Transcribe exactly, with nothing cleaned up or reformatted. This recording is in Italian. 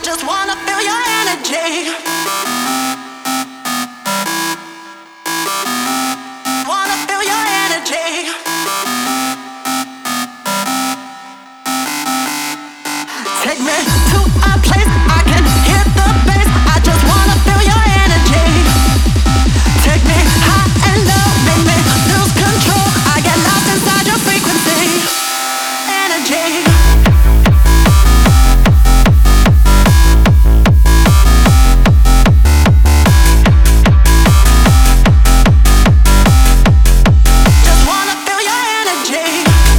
just wanna feel your energy. Wanna feel your energy. Take me.